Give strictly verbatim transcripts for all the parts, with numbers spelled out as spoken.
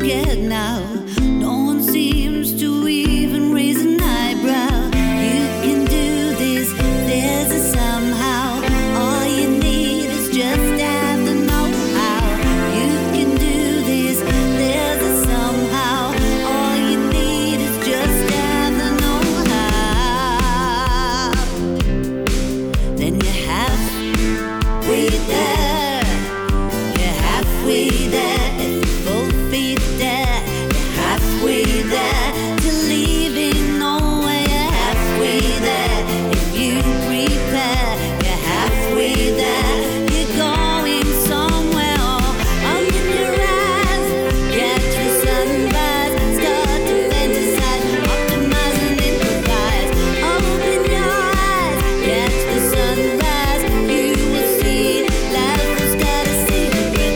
forget now. No one seems to even raise an eyebrow. You can do this, there's a somehow. All you need is just have the know-how. You can do this, there's a somehow. All you need is just have the know-how. Then you have way there, you're halfway there. If you full faith there, you're halfway there to leaving nowhere. You're halfway there. If you prepare, you're halfway there. You're going somewhere. Open your eyes, catch the sunrise, start to fantasize, optimize and improvise. Open your eyes, catch the sunrise. You will see life has got a secret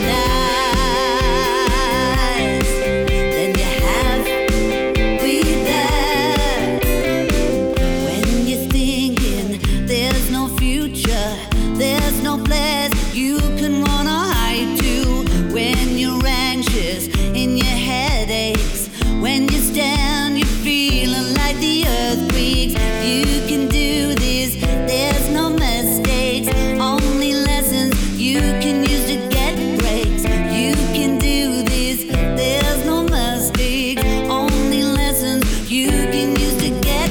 eyes. Then you have we there. When you're thinking there's no future, there's no place you can wanna hide to. When you're anxious and your head aches, when you stand you're feeling like the earthquakes. You can do this, there's no mistakes, only lessons you can use to get breaks. You can do this, there's no mistakes, only lessons you can use to get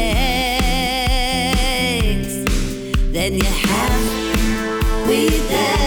breaks. Then you have we there.